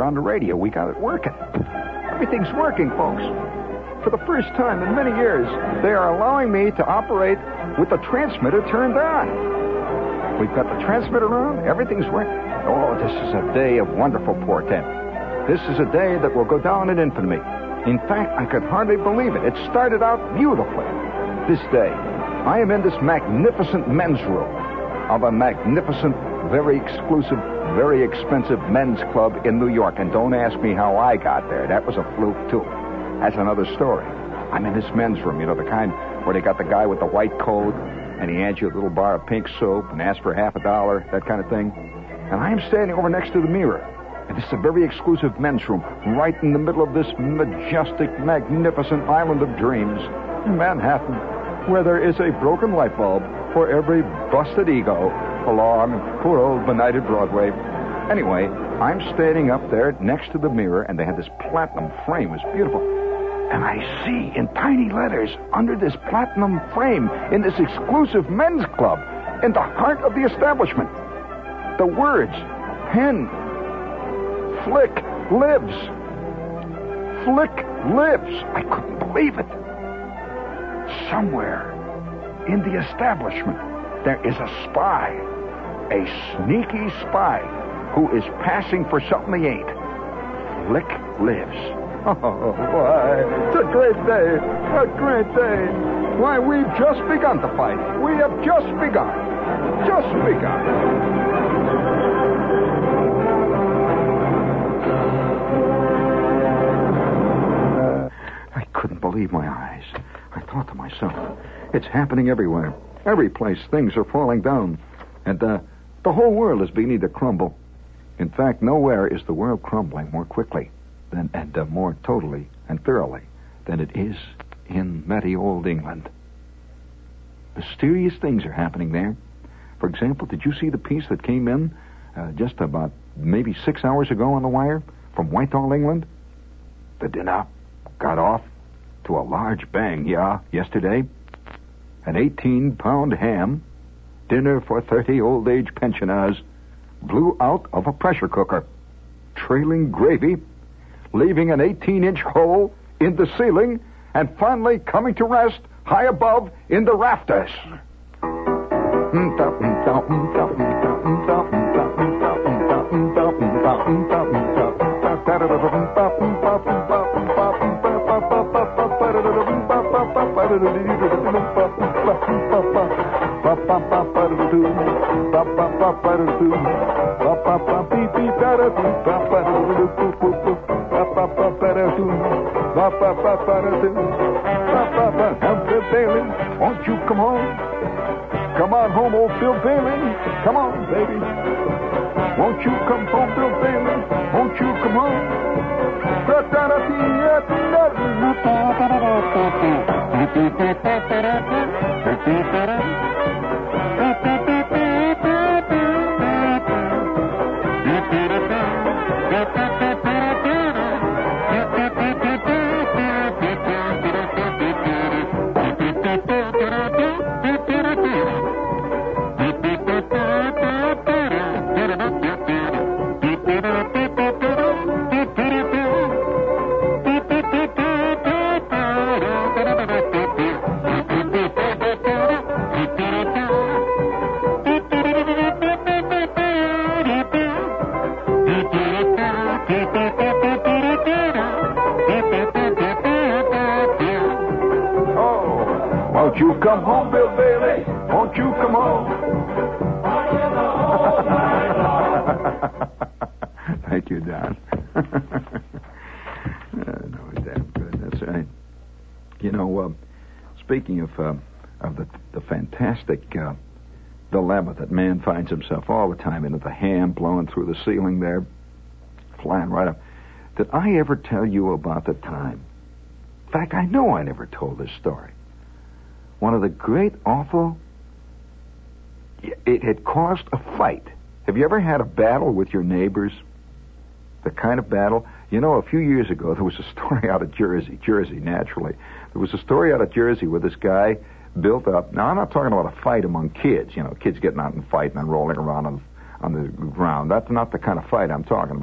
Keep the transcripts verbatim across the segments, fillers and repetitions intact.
on the radio. We got it working. Everything's working, folks. For the first time in many years, they are allowing me to operate with the transmitter turned on. We've got the transmitter on. Everything's working. Oh, this is a day of wonderful portent. This is a day that will go down in infamy. In fact, I could hardly believe it. It started out beautifully. This day, I am in this magnificent men's room of a magnificent, very exclusive, very expensive men's club in New York. And don't ask me how I got there. That was a fluke, too. That's another story. I'm in this men's room, you know, the kind where they got the guy with the white coat, and he hands you a little bar of pink soap and asks for half a dollar, that kind of thing. And I am standing over next to the mirror. And this is a very exclusive men's room, right in the middle of this majestic, magnificent island of dreams, Manhattan, where there is a broken light bulb for every busted ego along poor old benighted Broadway. Anyway, I'm standing up there next to the mirror, and they had this platinum frame. It was beautiful. And I see in tiny letters under this platinum frame in this exclusive men's club, in the heart of the establishment, the words, Pen Flick lives. Flick lives. I couldn't believe it. Somewhere in the establishment, there is a spy, a sneaky spy, who is passing for something he ain't. Flick lives. Oh, why, it's a great day, a great day. Why, we've just begun to fight. We have just begun. Just begun. Couldn't believe my eyes. I thought to myself, it's happening everywhere. Every place things are falling down. And uh, the whole world is beginning to crumble. In fact, nowhere is the world crumbling more quickly than, and uh, more totally and thoroughly than it is in merry old England. Mysterious things are happening there. For example, did you see the piece that came in uh, just about maybe six hours ago on the wire from Whitehall, England? The dinner got off to a large bang, yeah, yesterday. An eighteen-pound ham, dinner for thirty old-age pensioners, blew out of a pressure cooker, trailing gravy, leaving an eighteen-inch hole in the ceiling, and finally coming to rest high above in the rafters. Bill Bailey, won't you come home? Come on home, old Bill Bailey. Come on, baby. Won't you come home, Bill Bailey? Won't you come home? Won't you come home, Bill Bailey? Won't you come home? Thank you, Don. uh, no, damn good. That's right. You know, uh, speaking of uh, of the the fantastic uh, dilemma that man finds himself all the time in, the ham blowing through the ceiling there, flying right up. Did I ever tell you about the time? In fact, I know I never told this story. One of the great, awful... It had caused a fight. Have you ever had a battle with your neighbors? The kind of battle... You know, a few years ago, there was a story out of Jersey. Jersey, naturally. There was a story out of Jersey where this guy built up... Now, I'm not talking about a fight among kids. You know, kids getting out and fighting and rolling around on, on the ground. That's not the kind of fight I'm talking about.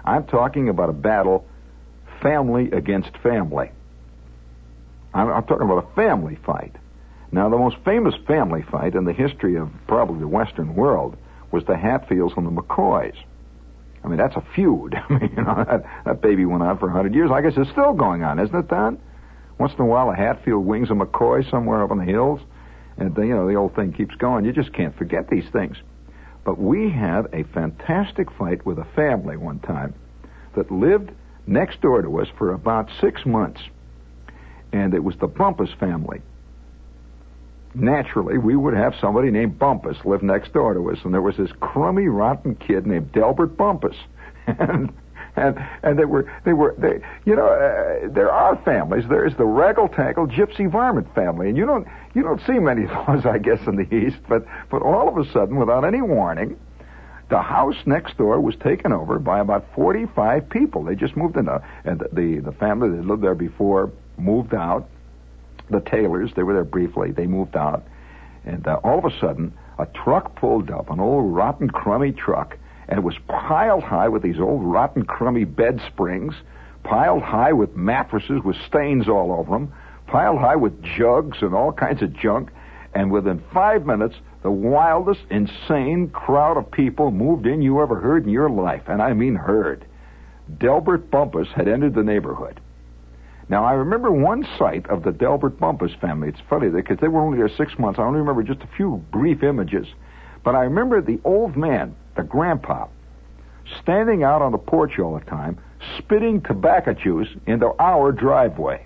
I'm talking about a battle, family against family. I'm, I'm talking about a family fight. Now, the most famous family fight in the history of probably the Western world was the Hatfields and the McCoys. I mean, that's a feud. I mean, you know, that, that baby went on for a hundred years. I guess it's still going on, isn't it, Don? Once in a while, a Hatfield wings a McCoy somewhere up in the hills, and the, you know, the old thing keeps going. You just can't forget these things. But we had a fantastic fight with a family one time that lived next door to us for about six months, and it was the Bumpus family. Naturally, we would have somebody named Bumpus live next door to us, and there was this crummy, rotten kid named Delbert Bumpus, and and and they were they were they you know uh, there are families. There is the raggle-taggle gypsy varmint family, and you don't you don't see many of those, I guess, in the East. But but all of a sudden, without any warning, the house next door was taken over by about forty-five people. They just moved in, uh, and the the family that lived there before moved out. The Taylors, they were there briefly. They moved out. And uh, all of a sudden, a truck pulled up, an old rotten, crummy truck, and it was piled high with these old rotten, crummy bed springs, piled high with mattresses with stains all over them, piled high with jugs and all kinds of junk. And within five minutes, the wildest, insane crowd of people moved in you ever heard in your life. And I mean heard. Delbert Bumpus had entered the neighborhood. Now, I remember one sight of the Delbert Bumpus family. It's funny, because they were only there six months. I only remember just a few brief images. But I remember the old man, the grandpa, standing out on the porch all the time, spitting tobacco juice into our driveway.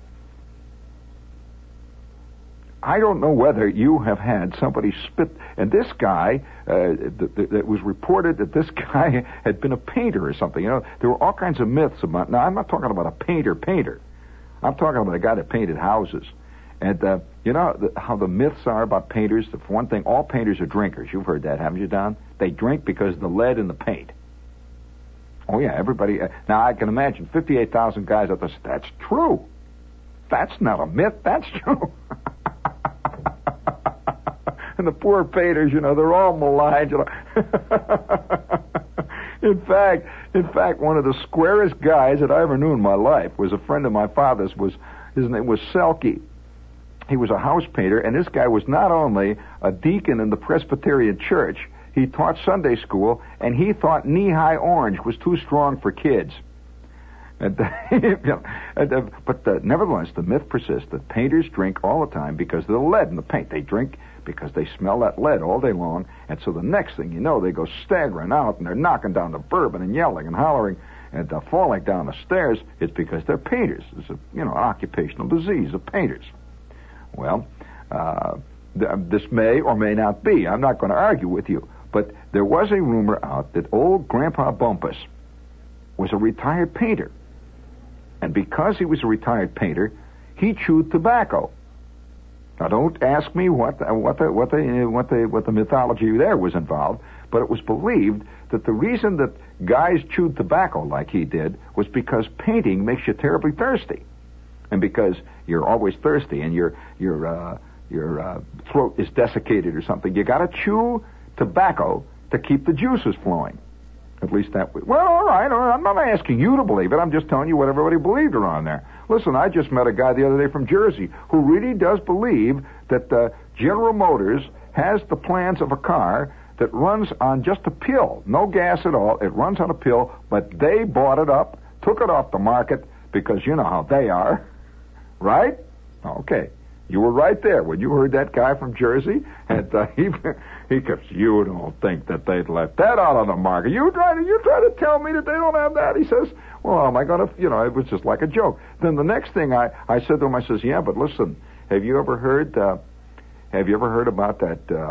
I don't know whether you have had somebody spit, and this guy, uh, it was reported that this guy had been a painter or something. You know, there were all kinds of myths about, now I'm not talking about a painter painter. I'm talking about a guy that painted houses. And, uh, you know the, how the myths are about painters? For one thing, all painters are drinkers. You've heard that, haven't you, Don? They drink because of the lead in the paint. Oh, yeah, everybody. Uh, now, I can imagine fifty-eight thousand guys out there say, that's true. That's not a myth. That's true. And the poor painters, you know, they're all maligned. You know. In fact, in fact, one of the squarest guys that I ever knew in my life was a friend of my father's. Was his name was Selkie. He was a house painter, and this guy was not only a deacon in the Presbyterian Church, he taught Sunday school, and he thought knee-high orange was too strong for kids. And, you know, and, uh, but uh, nevertheless, the myth persists that painters drink all the time because of the lead in the paint. They drink because they smell that lead all day long, and so the next thing you know, they go staggering out, and they're knocking down the bourbon and yelling and hollering and uh, falling down the stairs. It's because they're painters. It's a, you know, occupational disease of painters. Well, uh, th- this may or may not be. I'm not going to argue with you, but there was a rumor out that old Grandpa Bumpus was a retired painter. And because he was a retired painter, he chewed tobacco. Now, don't ask me what the, what the, what the, what the, what the mythology there was involved, but it was believed that the reason that guys chewed tobacco like he did was because painting makes you terribly thirsty, and because you're always thirsty and your your uh, your uh, throat is desiccated or something. You got to chew tobacco to keep the juices flowing. At least that way. Well, all right, all right. I'm not asking you to believe it. I'm just telling you what everybody believed around there. Listen, I just met a guy the other day from Jersey who really does believe that uh, General Motors has the plans of a car that runs on just a pill. No gas at all. It runs on a pill, but they bought it up, took it off the market, because you know how they are. Right? Okay. You were right there when you heard that guy from Jersey, and uh, he he kept, you don't think that they'd let that out on the market. You try to you try to tell me that they don't have that. He says, well, am I going to, you know, it was just like a joke. Then the next thing I, I said to him, I says, yeah, but listen, have you ever heard, uh, have you ever heard about that, uh,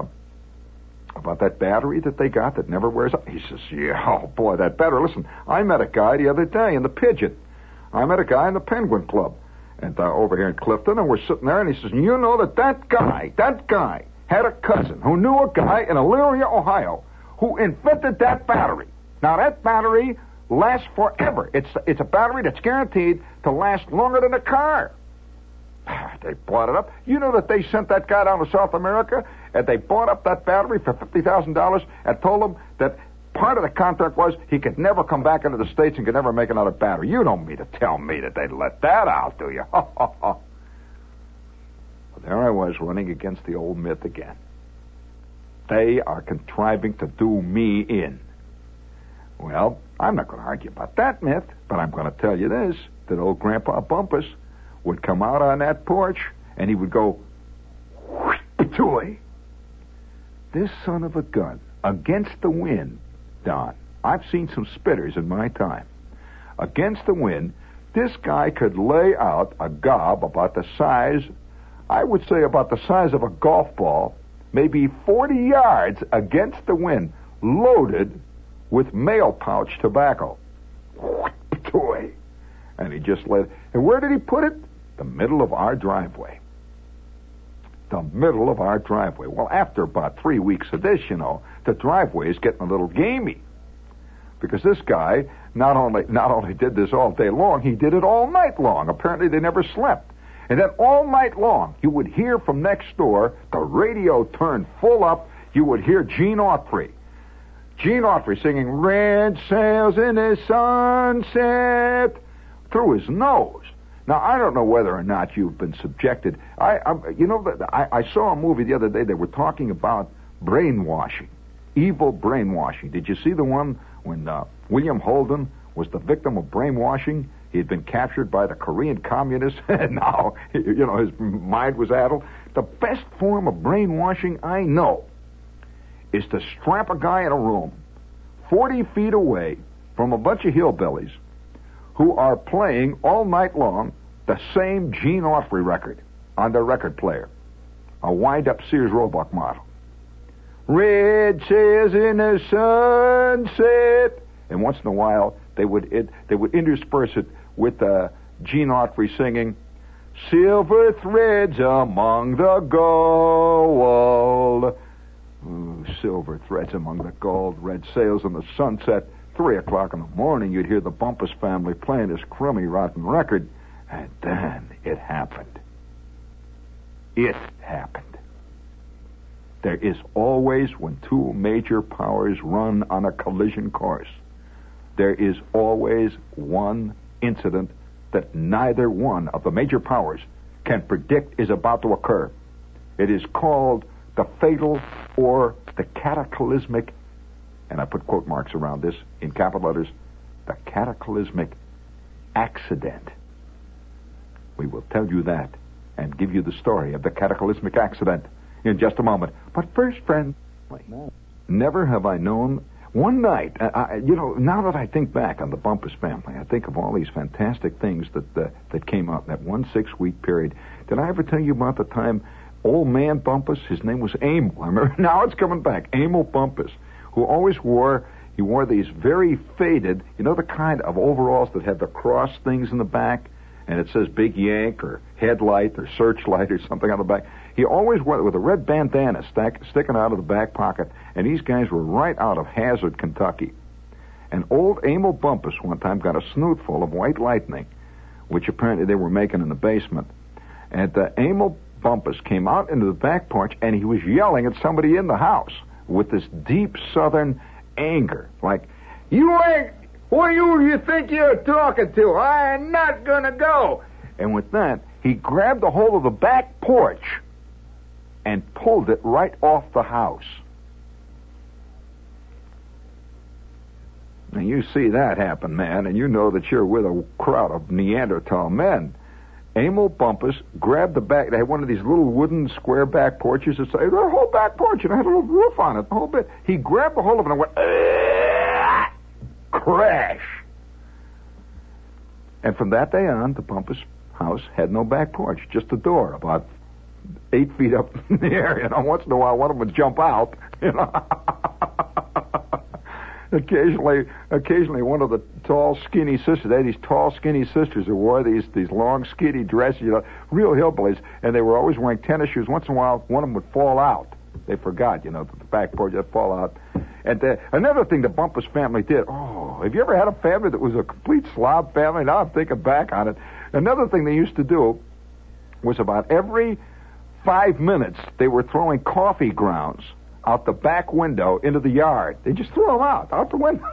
about that battery that they got that never wears out? He says, yeah, oh boy, that battery. Listen, I met a guy the other day in the Pigeon. I met a guy in the Penguin Club. And uh, over here in Clifton, and we're sitting there, and he says, you know that that guy, that guy had a cousin who knew a guy in Elyria, Ohio, who invented that battery. Now, that battery lasts forever. It's it's a battery that's guaranteed to last longer than a car. They bought it up. You know that they sent that guy down to South America, and they bought up that battery for fifty thousand dollars and told him that part of the contract was he could never come back into the States and could never make another batter. You don't mean to tell me that they'd let that out, do you? Well, there I was running against the old myth again. They are contriving to do me in. Well, I'm not going to argue about that myth, but I'm going to tell you this, that old Grandpa Bumpus would come out on that porch and he would go, toy. This son of a gun, against the wind, Don. I've seen some spitters in my time. Against the wind, this guy could lay out a gob about the size, I would say about the size of a golf ball, maybe forty yards against the wind, loaded with mail pouch tobacco. Toy. And he just let, and where did he put it? The middle of our driveway. The middle of our driveway. Well, after about three weeks of this, you know, the driveway is getting a little gamey. Because this guy not only not only did this all day long, he did it all night long. Apparently they never slept. And then all night long, you would hear from next door, the radio turned full up, you would hear Gene Autry. Gene Autry singing, "Red sails in the sunset," through his nose. Now, I don't know whether or not you've been subjected. I, I you know, I, I saw a movie the other day. They were talking about brainwashing, evil brainwashing. Did you see the one when uh, William Holden was the victim of brainwashing? He had been captured by the Korean communists, and now, you know, his mind was addled. The best form of brainwashing I know is to strap a guy in a room forty feet away from a bunch of hillbillies who are playing all night long the same Gene Autry record on their record player, a wind-up Sears Roebuck model. Red sails in the sunset, and once in a while they would it, they would intersperse it with uh, Gene Autry singing, "Silver threads among the gold." Ooh, silver threads among the gold, red sails in the sunset. Three o'clock in the morning, you'd hear the Bumpus family playing this crummy, rotten record, and then it happened. It happened. There is always, when two major powers run on a collision course, there is always one incident that neither one of the major powers can predict is about to occur. It is called the fatal or the cataclysmic, and I put quote marks around this in capital letters, the cataclysmic accident. We will tell you that and give you the story of the cataclysmic accident in just a moment. But first, friend, never have I known one night, I, you know, now that I think back on the Bumpus family, I think of all these fantastic things that uh, that came up in that one six-week period. Did I ever tell you about the time old man Bumpus, his name was Emil, I remember, now it's coming back, Emil Bumpus, who always wore, he wore these very faded, you know the kind of overalls that had the cross things in the back, and it says Big Yank or Headlight or Searchlight or something on the back. He always wore it with a red bandana stack, sticking out of the back pocket, and these guys were right out of Hazard, Kentucky. And old Emil Bumpus one time got a snootful of White Lightning, which apparently they were making in the basement. And uh, Emil Bumpus came out into the back porch, and he was yelling at somebody in the house with this deep Southern anger, like, "You ain't, who you you think you're talking to? I am not gonna go." And with that, he grabbed a hold of the back porch and pulled it right off the house. Now you see that happen, man, and you know that you're with a crowd of Neanderthal men. Emil Bumpus grabbed the back. They had one of these little wooden square back porches. That say their whole back porch, and it had a little roof on it, the whole bit. He grabbed a hold of it and went, Aah! Crash. And from that day on, the Bumpus house had no back porch, just a door about eight feet up in the air. You know, once in a while, one of them would jump out. You know. Occasionally, occasionally, one of the tall, skinny sisters, they had these tall, skinny sisters who wore these these long, skinny dresses, you know, real hillbillies, and they were always wearing tennis shoes. Once in a while, one of them would fall out. They forgot, you know, the back porch would fall out. And uh, another thing the Bumpus family did, oh, have you ever had a family that was a complete slob family? Now I'm thinking back on it. Another thing they used to do was about every five minutes, they were throwing coffee grounds out the back window into the yard. They just threw them out, out the window.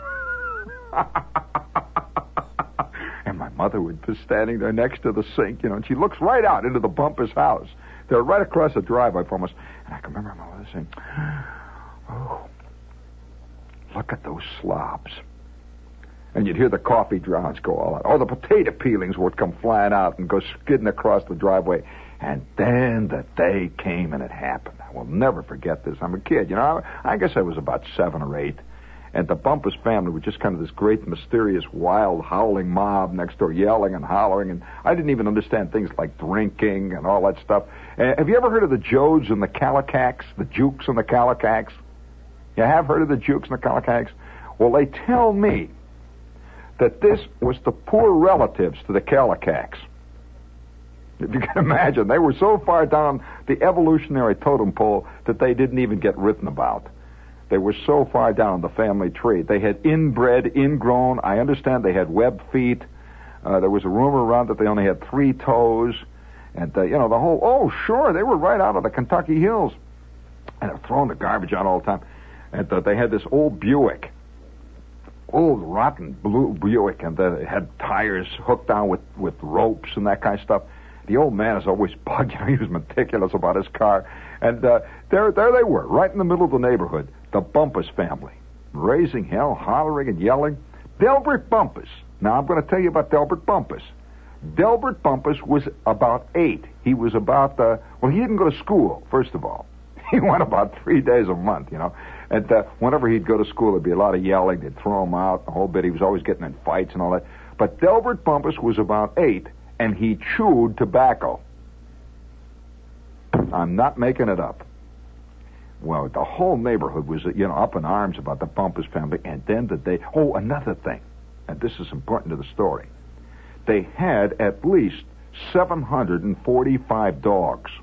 And my mother would be standing there next to the sink, you know, and she looks right out into the Bumpus house. They're right across the driveway from us. And I can remember my mother saying, oh, look at those slobs. And you'd hear the coffee grounds go all out. Or the potato peelings would come flying out and go skidding across the driveway. And then the day came and it happened. I will never forget this. I'm a kid, you know. I, I guess I was about seven or eight. And the Bumpus family was just kind of this great, mysterious, wild, howling mob next door, yelling and hollering. And I didn't even understand things like drinking and all that stuff. Uh, have you ever heard of the Jodes and the Calicacs, the Jukes and the Calicacs? You have heard of the Jukes and the Calicacs? Well, they tell me that this was the poor relatives to the Calicacs. If you can imagine, they were so far down the evolutionary totem pole that they didn't even get written about. They were so far down the family tree. They had inbred, ingrown. I understand they had web feet. Uh, there was a rumor around that they only had three toes. And, uh, you know, the whole, oh, sure, they were right out of the Kentucky hills. And they're throwing the garbage out all the time. And uh, they had this old Buick, old rotten blue Buick, and uh, it had tires hooked down with, with ropes and that kind of stuff. The old man is always bugged. You know, he was meticulous about his car. And uh, there there they were, right in the middle of the neighborhood, the Bumpus family, raising hell, hollering and yelling. Delbert Bumpus. Now, I'm going to tell you about Delbert Bumpus. Delbert Bumpus was about eight. He was about, uh, well, he didn't go to school, first of all. He went about three days a month, you know. And uh, whenever he'd go to school, there'd be a lot of yelling. They'd throw him out a whole bit. He was always getting in fights and all that. But Delbert Bumpus was about eight, and he chewed tobacco. I'm not making it up. Well, the whole neighborhood was, you know, up in arms about the Bumpus family. And then the day, oh, another thing, and this is important to the story. They had at least seven hundred forty-five dogs.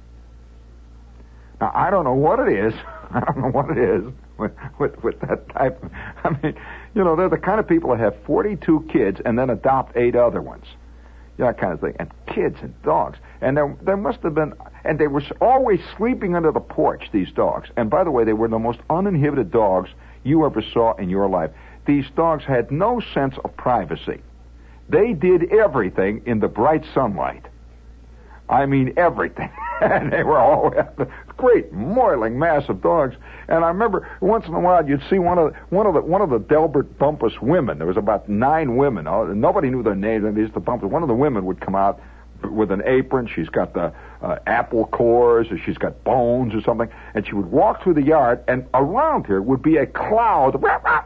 Now, I don't know what it is. I don't know what it is with, with, with that type of, I mean, you know, they're the kind of people that have forty-two kids and then adopt eight other ones. Yeah, that kind of thing. And kids and dogs. And there, there must have been, and they were always sleeping under the porch, these dogs. And by the way, they were the most uninhibited dogs you ever saw in your life. These dogs had no sense of privacy. They did everything in the bright sunlight. I mean, everything. And they were all a great moiling mass of dogs. And I remember once in a while you'd see one of the, one of the one of the Delbert Bumpus women. There was about nine women. Nobody knew their names. And these the Bumpus. One of the women would come out with an apron. She's got the uh, apple cores, or she's got bones or something. And she would walk through the yard, and around her would be a cloud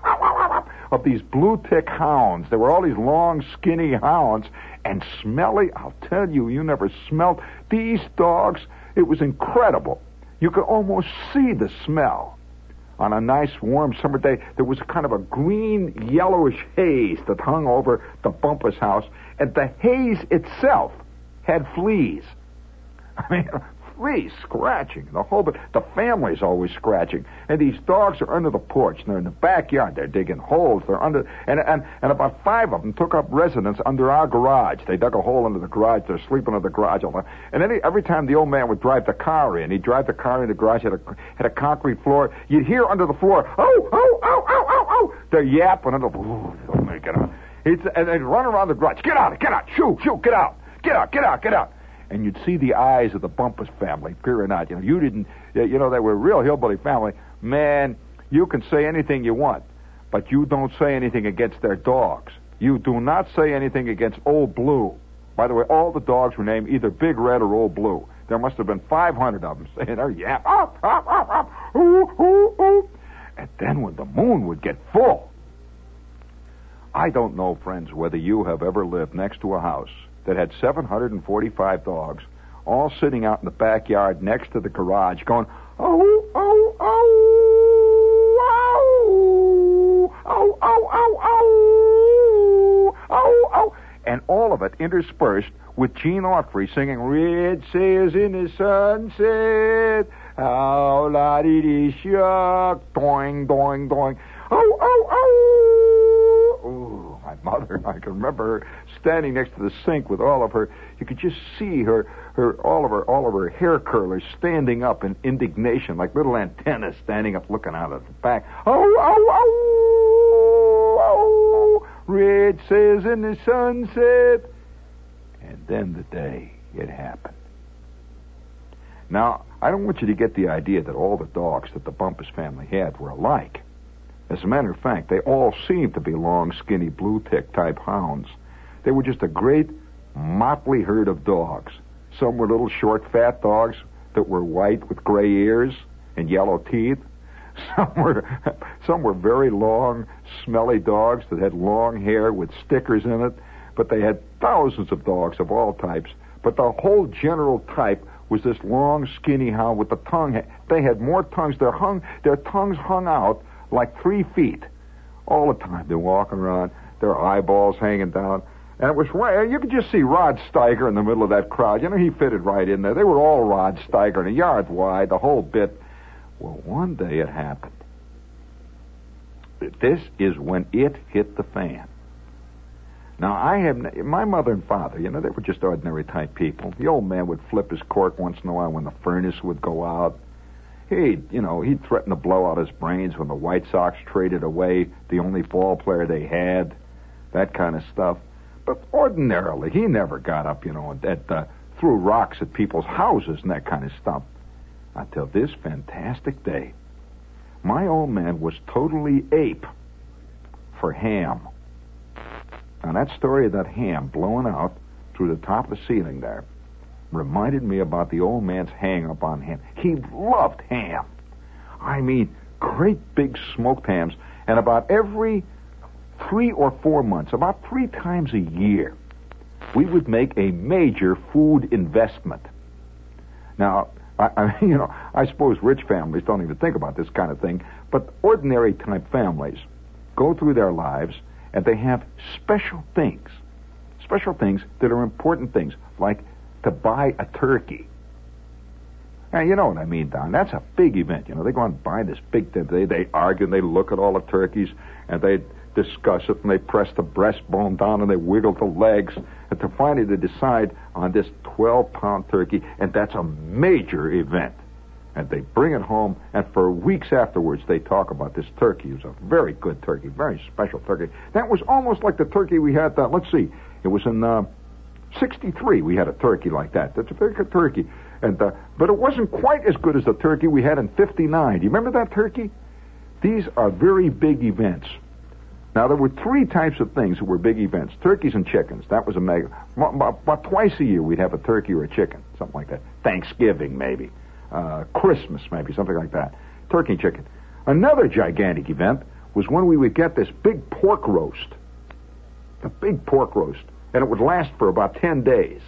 of these blue tick hounds. There were all these long, skinny hounds. And smelly, I'll tell you, you never smelled these dogs. It was incredible. You could almost see the smell. On a nice, warm summer day, there was a kind of a green, yellowish haze that hung over the Bumpus house, and the haze itself had fleas. I mean, fleas scratching the whole bit. The family's always scratching, and these dogs are under the porch, and they're in the backyard. They're digging holes. They're under, and and and about five of them took up residence under our garage. They dug a hole under the garage. They're sleeping under the garage all the time. And then he, every time the old man would drive the car in, he'd drive the car in the garage. Had a had a concrete floor. You'd hear under the floor, oh, oh, oh, oh, oh, oh. They're yapping under the. Oh, my God. He'd, and they'd run around the garage. Get out! Get out! Shoo! Shoo! Get out! Get out! Get out! Get out! And you'd see the eyes of the Bumpus family peering out. You know, you didn't, you know, they were a real hillbilly family. Man, you can say anything you want, but you don't say anything against their dogs. You do not say anything against Old Blue. By the way, all the dogs were named either Big Red or Old Blue. There must have been five hundred of them saying their yap. Oh, oh, oh, oh, ooh, ooh, ooh. And then when the moon would get full, I don't know, friends, whether you have ever lived next to a house that had seven hundred forty-five dogs, all sitting out in the backyard next to the garage, going, oh, oh, oh, oh, oh, oh, oh, oh, oh, oh, and all of it interspersed with Gene Autry singing, red sails in the sunset, how la-dee-dee-shuck, doing, doing, doing, oh, oh, oh. Ooh, my mother. I can remember her standing next to the sink with all of her. You could just see her, her, all of her, all of her hair curlers standing up in indignation, like little antennas standing up, looking out at the back. Oh, oh, oh, oh! Red sails in the sunset. And then the day it happened. Now, I don't want you to get the idea that all the dogs that the Bumpus family had were alike. As a matter of fact, they all seemed to be long, skinny, blue-tick type hounds. They were just a great motley herd of dogs. Some were little, short, fat dogs that were white with gray ears and yellow teeth. Some were, some were very long, smelly dogs that had long hair with stickers in it. But they had thousands of dogs of all types. But the whole general type was this long, skinny hound with the tongue. They had more tongues. Their hung, their tongues hung out like three feet all the time. They're walking around, their eyeballs hanging down. And it was right. You could just see Rod Steiger in the middle of that crowd. You know, he fitted right in there. They were all Rod Steiger, and a yard wide, the whole bit. Well, one day it happened. This is when it hit the fan. Now, I have, my mother and father, you know, they were just ordinary type people. The old man would flip his cork once in a while when the furnace would go out. He'd, you know, he'd threaten to blow out his brains when the White Sox traded away the only ball player they had, that kind of stuff. But ordinarily, he never got up, you know, and uh, threw rocks at people's houses and that kind of stuff. Until this fantastic day, my old man was totally ape for ham. Now, that story of that ham blowing out through the top of the ceiling there reminded me about the old man's hang-up on ham. He loved ham. I mean, great big smoked hams. And about every three or four months, about three times a year, we would make a major food investment. Now, I, I, you know, I suppose rich families don't even think about this kind of thing, but ordinary type families go through their lives and they have special things, special things that are important things, like to buy a turkey. Now, you know what I mean, Don. That's a big event. You know, they go out and buy this big thing. They, they argue and they look at all the turkeys and they discuss it and they press the breastbone down and they wiggle the legs and to finally they decide on this twelve-pound turkey, and that's a major event. And they bring it home, and for weeks afterwards they talk about this turkey. It was a very good turkey, very special turkey. That was almost like the turkey we had, uh, let's see, it was in uh, sixty-three we had a turkey like that. That's a very good turkey. And uh, but it wasn't quite as good as the turkey we had in fifty-nine. Do you remember that turkey? These are very big events. Now, there were three types of things that were big events. Turkeys and chickens. That was a mega. About, about twice a year we'd have a turkey or a chicken, something like that. Thanksgiving, maybe. Uh, Christmas, maybe, something like that. Turkey and chicken. Another gigantic event was when we would get this big pork roast. A big pork roast. And it would last for about ten days.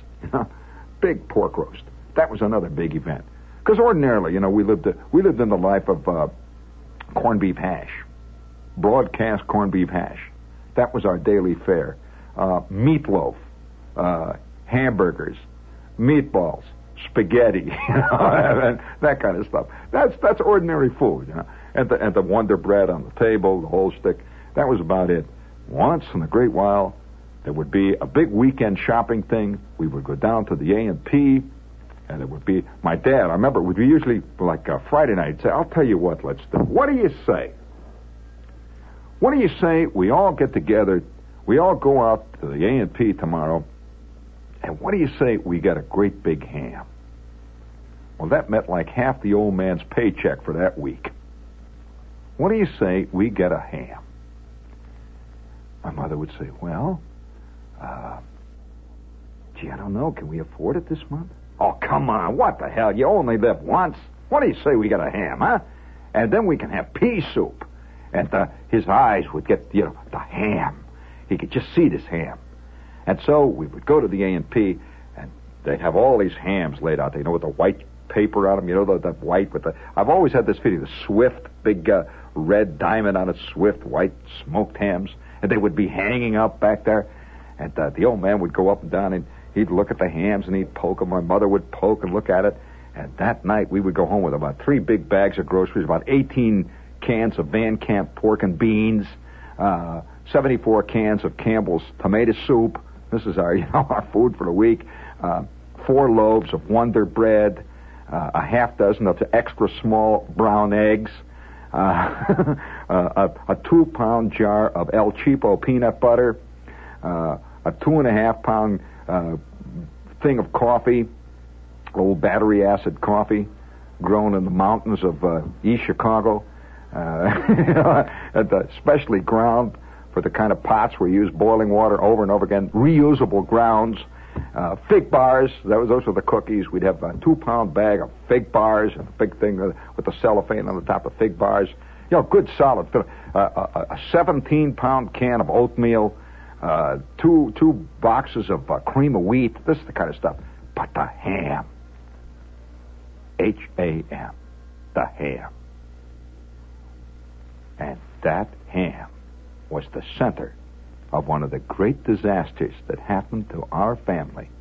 Big pork roast. That was another big event. Because ordinarily, you know, we lived, we lived in the life of uh, corned beef hash. Broadcast corned beef hash. That was our daily fare. Uh, meatloaf, uh, hamburgers, meatballs, spaghetti, you know, and that kind of stuff. That's that's ordinary food, you know. And the and the Wonder Bread on the table, the whole stick. That was about it. Once in a great while, there would be a big weekend shopping thing. We would go down to the A and P, and it would be my dad. I remember it would be usually like uh, Friday night. He'd say, "I'll tell you what, let's do. What do you say? What do you say we all get together, we all go out to the A and P tomorrow, and what do you say we get a great big ham?" Well, that meant like half the old man's paycheck for that week. What do you say we get a ham? My mother would say, well, uh, gee, I don't know. Can we afford it this month? Oh, come on. What the hell? You only live once. What do you say we get a ham, huh? And then we can have pea soup. And uh, his eyes would get, you know, the ham. He could just see this ham. And so we would go to the A and P, and they'd have all these hams laid out. They know with the white paper on them, you know, the, the white with the... I've always had this feeling, the Swift, big uh, red diamond on it, Swift, white smoked hams. And they would be hanging up back there. And uh, the old man would go up and down, and he'd look at the hams, and he'd poke them. My mother would poke and look at it. And that night, we would go home with about three big bags of groceries, about eighteen cans of Van Camp pork and beans, uh, seventy-four cans of Campbell's tomato soup. This is our, you know, our food for the week. Uh, four loaves of Wonder Bread, uh, a half dozen of the extra small brown eggs, uh, a, a two-pound jar of El Cheapo peanut butter, uh, a two-and-a-half-pound uh, thing of coffee, old battery acid coffee, grown in the mountains of uh, East Chicago, uh, specially ground for the kind of pots where you use boiling water over and over again, reusable grounds, uh, fig bars. That was, those were the cookies. We'd have a two-pound bag of fig bars, and a big thing with the cellophane on the top of fig bars. You know, good solid. Uh, a seventeen-pound can of oatmeal, uh, two two boxes of uh, cream of wheat. This is the kind of stuff. But the ham. H A M. The ham. And that ham was the center of one of the great disasters that happened to our family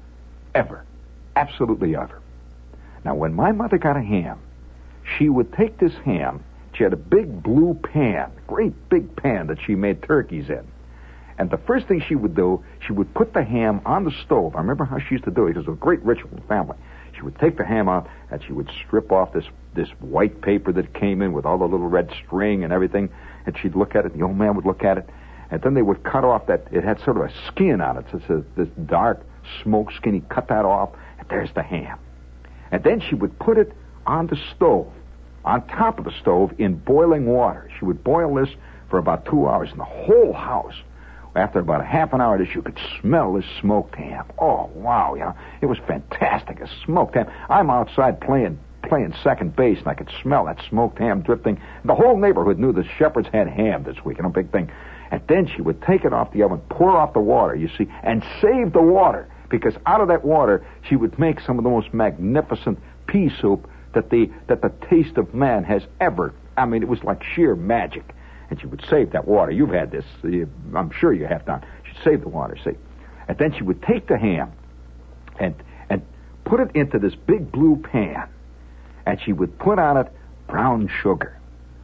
ever. Absolutely ever. Now, when my mother got a ham, she would take this ham. She had a big blue pan, great big pan that she made turkeys in. And the first thing she would do, she would put the ham on the stove. I remember how she used to do it because it was a great ritual in the family. She would take the ham out and she would strip off this, this white paper that came in with all the little red string and everything. And she'd look at it, and the old man would look at it. And then they would cut off that, it had sort of a skin on it. So it's a, this dark smoke skin. He'd cut that off, and there's the ham. And then she would put it on the stove, on top of the stove in boiling water. She would boil this for about two hours, and the whole house, after about a half an hour of this, you could smell this smoked ham. Oh, wow, you know, it was fantastic, a smoked ham. I'm outside playing playing second base, and I could smell that smoked ham drifting. The whole neighborhood knew the Shepherds had ham this week, you know, big thing. And then she would take it off the oven, pour off the water, you see, and save the water, because out of that water, she would make some of the most magnificent pea soup that the that the taste of man has ever. I mean, it was like sheer magic. And she would save that water. You've had this. I'm sure you have done. She'd save the water, see. And then she would take the ham and and put it into this big blue pan. And she would put on it brown sugar.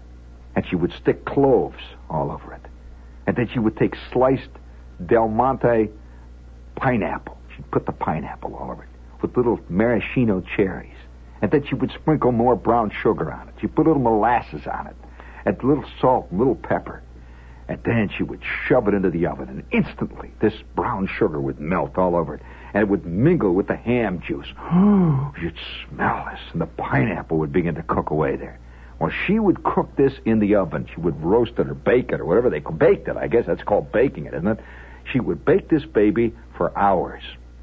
And she would stick cloves all over it. And then she would take sliced Del Monte pineapple. She'd put the pineapple all over it with little maraschino cherries. And then she would sprinkle more brown sugar on it. She'd put a little molasses on it. And a little salt, a little pepper. And then she would shove it into the oven. And instantly, this brown sugar would melt all over it. And it would mingle with the ham juice. You'd smell this. And the pineapple would begin to cook away there. Well, she would cook this in the oven. She would roast it or bake it or whatever they call baked it. I guess that's called baking it, isn't it? She would bake this baby for hours.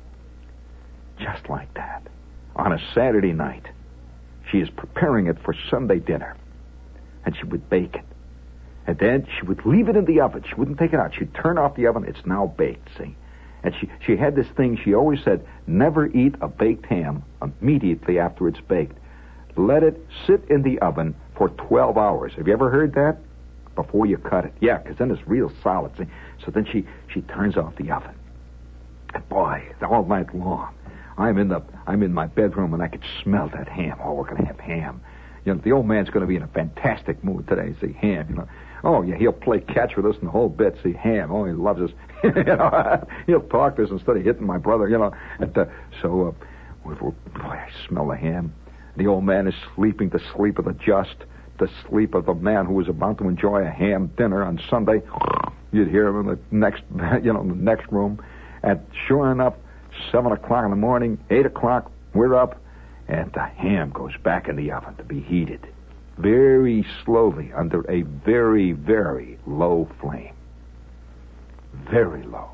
Just like that. On a Saturday night. She is preparing it for Sunday dinner. And she would bake it. And then she would leave it in the oven. She wouldn't take it out. She'd turn off the oven. It's now baked, see? And she, she had this thing. She always said, never eat a baked ham immediately after it's baked. Let it sit in the oven for twelve hours. Have you ever heard that? Before you cut it. Yeah, because then it's real solid, see? So then she, she turns off the oven. And boy, all night long, I'm in the I'm in my bedroom and I could smell that ham. Oh, we're going to have ham. You know, the old man's going to be in a fantastic mood today. See, ham, you know. Oh, yeah, he'll play catch with us in the whole bit. See, ham, oh, he loves us. you know, he'll talk to us instead of hitting my brother, you know. And, uh, so, uh, we're, we're, boy, I smell the ham. The old man is sleeping the sleep of the just, the sleep of the man who was about to enjoy a ham dinner on Sunday. You'd hear him in the next, you know, in the next room. And sure enough, seven o'clock in the morning, eight o'clock, we're up. And the ham goes back in the oven to be heated very slowly under a very, very low flame. Very low.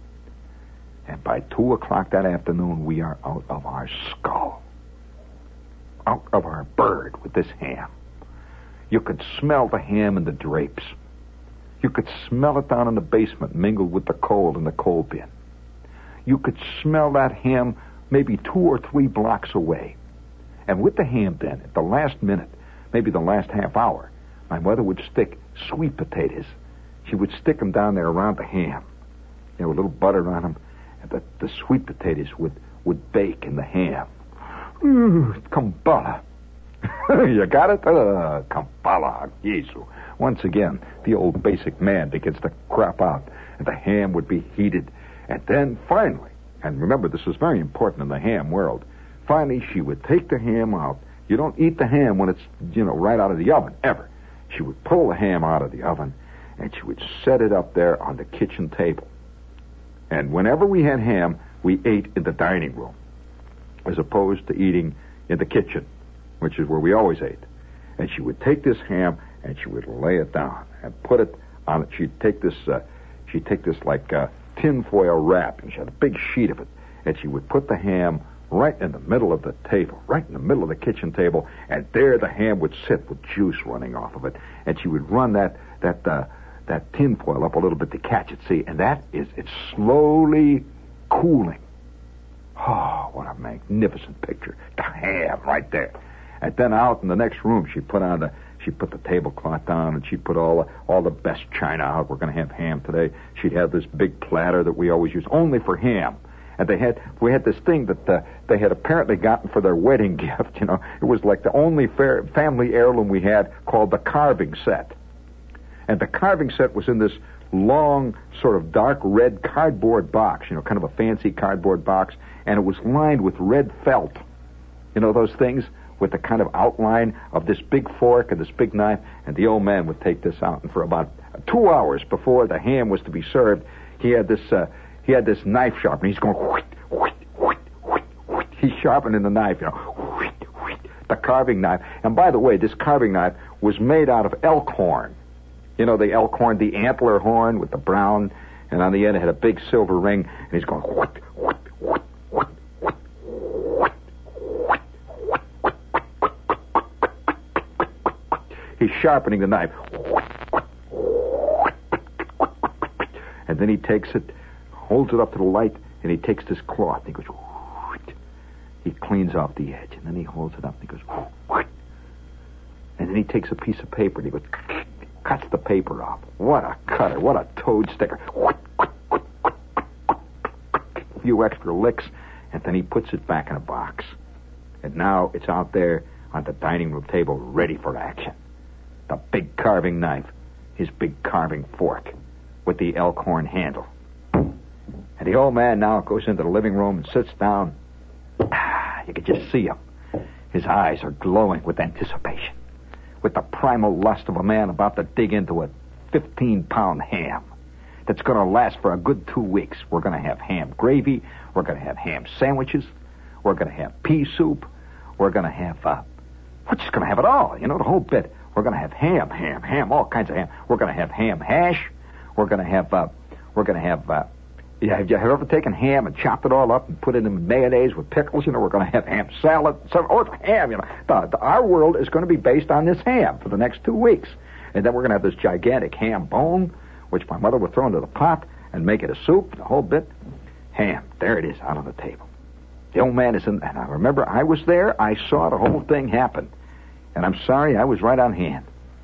And by two o'clock that afternoon, we are out of our skull. Out of our bird with this ham. You could smell the ham in the drapes. You could smell it down in the basement mingled with the coal in the coal bin. You could smell that ham maybe two or three blocks away. And with the ham then, at the last minute, maybe the last half hour, my mother would stick sweet potatoes. She would stick them down there around the ham. You know, a little butter on them. And the, the sweet potatoes would, would bake in the ham. Ooh, Kumbala. You got it? Uh, Kampala, Jesu. Once again, the old basic man begins to crop out, and the ham would be heated. And then finally, and remember, this is very important in the ham world, finally she would take the ham out. You don't eat the ham when it's, you know, right out of the oven, ever. She would pull the ham out of the oven, and she would set it up there on the kitchen table. And whenever we had ham, we ate in the dining room, as opposed to eating in the kitchen, which is where we always ate. And she would take this ham, and she would lay it down and put it on it. She'd take this, uh, she'd take this like uh, tinfoil wrap, and she had a big sheet of it, and she would put the ham right in the middle of the table, right in the middle of the kitchen table, and there the ham would sit with juice running off of it, and she would run that that uh, that tinfoil up a little bit to catch it. See, and that is it's slowly cooling. Oh, what a magnificent picture! The ham right there, and then out in the next room, she put on the she put the tablecloth down, and she put all the, all the best china out. We're going to have ham today. She'd have this big platter that we always use only for ham. And they had, we had this thing that uh, they had apparently gotten for their wedding gift. You know, it was like the only fair, family heirloom we had, called the carving set. And the carving set was in this long, sort of dark red cardboard box. You know, kind of a fancy cardboard box, and it was lined with red felt. You know those things with the kind of outline of this big fork and this big knife. And the old man would take this out, and for about two hours before the ham was to be served, he had this. Uh, He had this knife sharpener. He's going, whoosh, whoosh, whoosh, whoosh, whoosh. He's sharpening the knife, you know, whoosh, whoosh, the carving knife. And by the way, this carving knife was made out of elk horn. You know, the elk horn, the antler horn with the brown, and on the end it had a big silver ring. And he's going, whoosh, whoosh, whoosh, whoosh, whoosh, whoosh, whoosh, whoosh, whoosh. He's sharpening the knife. And then he takes it, holds it up to the light, and he takes this cloth, and he goes, whoosh. He cleans off the edge, and then he holds it up, and he goes, whoosh. And then he takes a piece of paper, and he goes, cuts the paper off. What a cutter, what a toad sticker. A few extra licks, and then he puts it back in a box. And now it's out there on the dining room table, ready for action. The big carving knife, his big carving fork, with the elk horn handle. And the old man now goes into the living room and sits down. Ah, you can just see him. His eyes are glowing with anticipation, with the primal lust of a man about to dig into a fifteen-pound ham that's going to last for a good two weeks. We're going to have ham gravy. We're going to have ham sandwiches. We're going to have pea soup. We're going to have, uh, we're just going to have it all, you know, the whole bit. We're going to have ham, ham, ham, all kinds of ham. We're going to have ham hash. We're going to have, uh, we're going to have, uh, yeah, have you ever taken ham and chopped it all up and put it in mayonnaise with pickles? You know, we're going to have ham salad. So, oh, it's ham, you know. The, the, our world is going to be based on this ham for the next two weeks. And then we're going to have this gigantic ham bone, which my mother would throw into the pot and make it a soup, the whole bit. Ham, there it is, out on the table. The old man is in, and I remember I was there. I saw the whole thing happen. And I'm sorry, I was right on hand.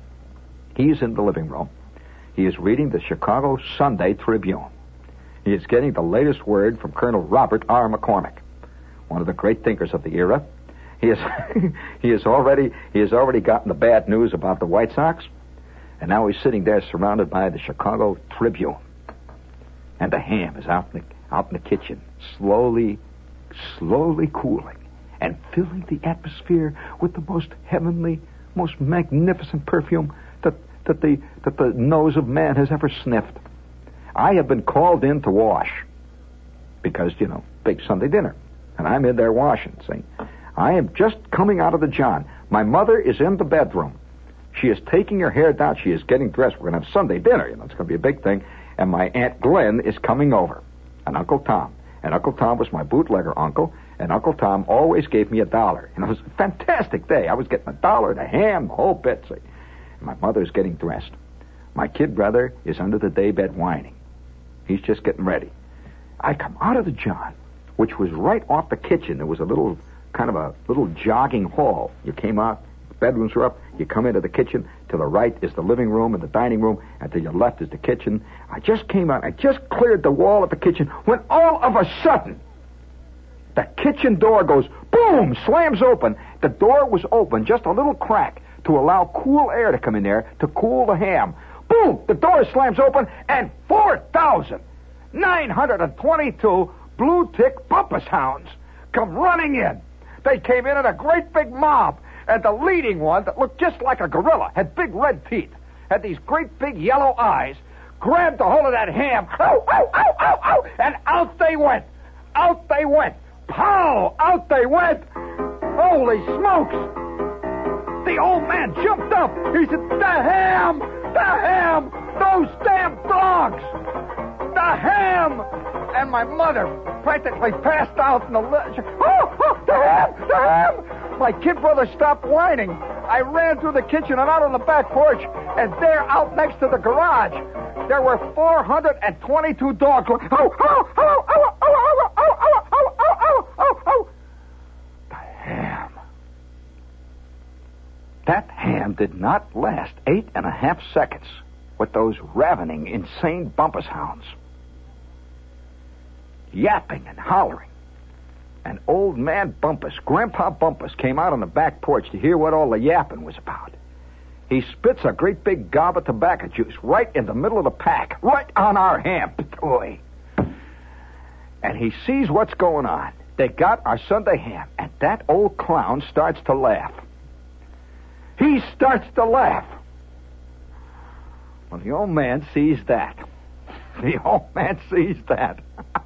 He's in the living room. He is reading the Chicago Sunday Tribune. He is getting the latest word from Colonel Robert R. McCormick, one of the great thinkers of the era. He is he is already he has already gotten the bad news about the White Sox, and now he's sitting there surrounded by the Chicago Tribune. And the ham is out in the out in the kitchen, slowly, slowly cooling and filling the atmosphere with the most heavenly, most magnificent perfume that that the that the nose of man has ever sniffed. I have been called in to wash because, you know, big Sunday dinner. And I'm in there washing, see. I am just coming out of the John. My mother is in the bedroom. She is taking her hair down. She is getting dressed. We're going to have Sunday dinner. You know, it's going to be a big thing. And my Aunt Glenn is coming over. And Uncle Tom. And Uncle Tom was my bootlegger uncle. And Uncle Tom always gave me a dollar. And it was a fantastic day. I was getting a dollar, the ham, the whole bit, see. And my mother's getting dressed. My kid brother is under the daybed whining. He's just getting ready. I come out of the John, which was right off the kitchen. There was a little, kind of a little jogging hall. You came out, the bedrooms were up, you come into the kitchen. To the right is the living room and the dining room, and to your left is the kitchen. I just came out, I just cleared the wall of the kitchen, when all of a sudden, the kitchen door goes, boom, slams open. The door was open, just a little crack, to allow cool air to come in there to cool the ham. Boom! The door slams open, and four thousand nine hundred twenty-two blue-tick Bumpus hounds come running in. They came in in a great big mob, and the leading one, that looked just like a gorilla, had big red teeth, had these great big yellow eyes, grabbed a hold of that ham, ow, ow, ow, ow, ow, and out they went. Out they went. Pow! Out they went. Holy smokes! The old man jumped up. He said, "The ham! The ham! Those damn dogs! The ham!" And my mother practically passed out in the... Li- oh, oh, the ham! The ham! My kid brother stopped whining. I ran through the kitchen and out on the back porch, and there, out next to the garage, there were four hundred twenty-two dogs going, oh, oh, oh, oh, oh, oh, oh, oh, oh, oh, oh, oh, oh. The ham. That ham did not last eight and a half seconds with those ravening, insane Bumpus hounds. Yapping and hollering. And old man Bumpus, Grandpa Bumpus, came out on the back porch to hear what all the yapping was about. He spits a great big gob of tobacco juice right in the middle of the pack, right on our ham. Boy. And he sees what's going on. They got our Sunday ham, and that old clown starts to laugh. He starts to laugh. Well, the old man sees that. The old man sees that.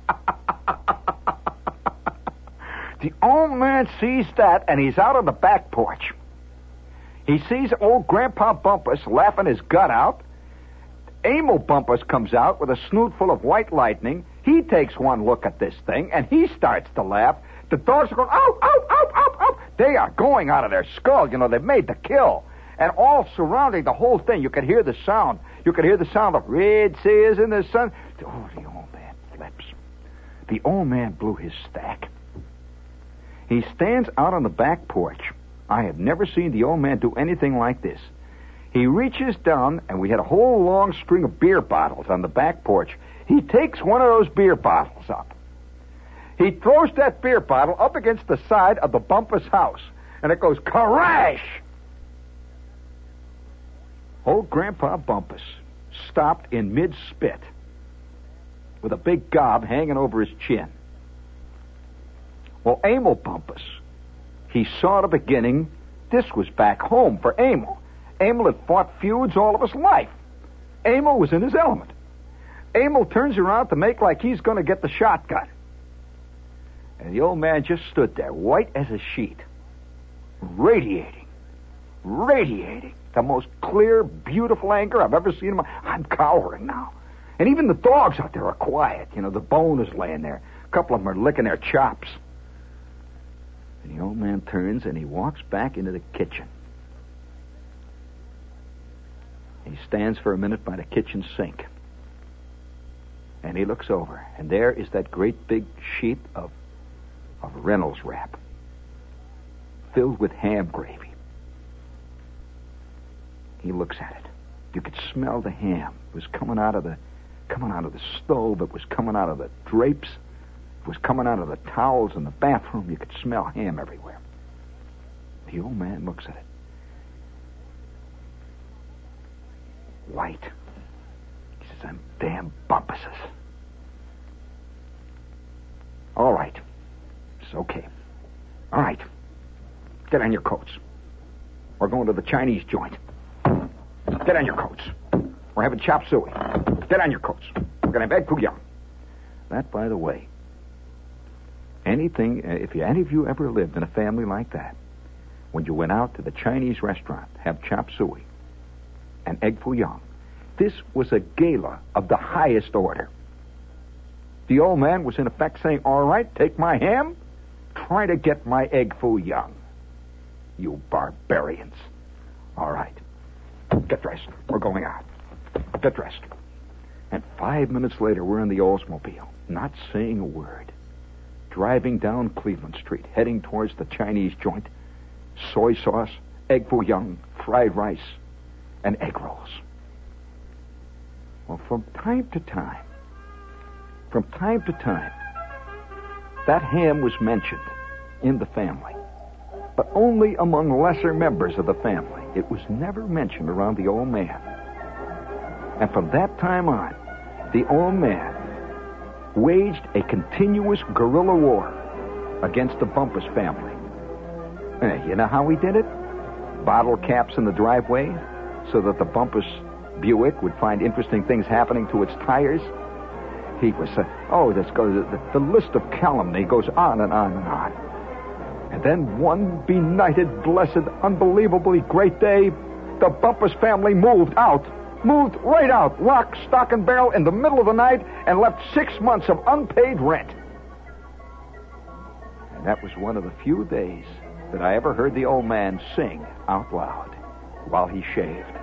The old man sees that, and he's out on the back porch. He sees old Grandpa Bumpus laughing his gut out. Emil Bumpus comes out with a snoot full of white lightning. He takes one look at this thing, and he starts to laugh. The dogs are going, ow, ow, ow, ow, ow. They are going out of their skull. You know, they've made the kill. And all surrounding the whole thing, you could hear the sound. You could hear the sound of red sails in the sun. Oh, the old man flips. The old man blew his stack. He stands out on the back porch. I have never seen the old man do anything like this. He reaches down, and we had a whole long string of beer bottles on the back porch. He takes one of those beer bottles up. He throws that beer bottle up against the side of the Bumpus house, and it goes crash! Old Grandpa Bumpus stopped in mid-spit with a big gob hanging over his chin. Well, Emil Bumpus, he saw the beginning. This was back home for Emil. Emil had fought feuds all of his life. Emil was in his element. Emil turns around to make like he's going to get the shotgun. And the old man just stood there, white as a sheet, radiating, radiating the most clear, beautiful anger I've ever seen in my... I'm cowering now. And even the dogs out there are quiet. You know, the bone is laying there. A couple of them are licking their chops. And the old man turns and he walks back into the kitchen. He stands for a minute by the kitchen sink. And he looks over, and there is that great big sheet of, of Reynolds wrap filled with ham gravy. He looks at it. You could smell the ham. It was coming out of the coming out of the stove. It was coming out of the drapes. It was coming out of the towels in the bathroom. You could smell ham everywhere. The old man looks at it. White. He says, "Them damn Bumpuses." All right. It's okay. All right. Get on your coats. We're going to the Chinese joint. Get on your coats. We're having chop suey. Get on your coats. We're going to have egg foo young. That, by the way, anything, if you, any of you ever lived in a family like that, when you went out to the Chinese restaurant, have chop suey and egg foo young, this was a gala of the highest order. The old man was in effect saying, all right, take my ham, try to get my egg foo young. You barbarians. All right. Get dressed. We're going out. Get dressed. And five minutes later, we're in the Oldsmobile, not saying a word, driving down Cleveland Street, heading towards the Chinese joint. Soy sauce, egg foo young, fried rice, and egg rolls. Well, from time to time, from time to time, that ham was mentioned in the family. but only among lesser members of the family. It was never mentioned around the old man. And from that time on, the old man waged a continuous guerrilla war against the Bumpus family. Eh, you know how he did it? Bottle caps in the driveway so that the Bumpus Buick would find interesting things happening to its tires. He was, uh, oh, this goes, the, the list of calumny goes on and on and on. And then one benighted, blessed, unbelievably great day, the Bumpus family moved out. Moved right out, lock, stock, and barrel in the middle of the night, and left six months of unpaid rent. And that was one of the few days that I ever heard the old man sing out loud while he shaved.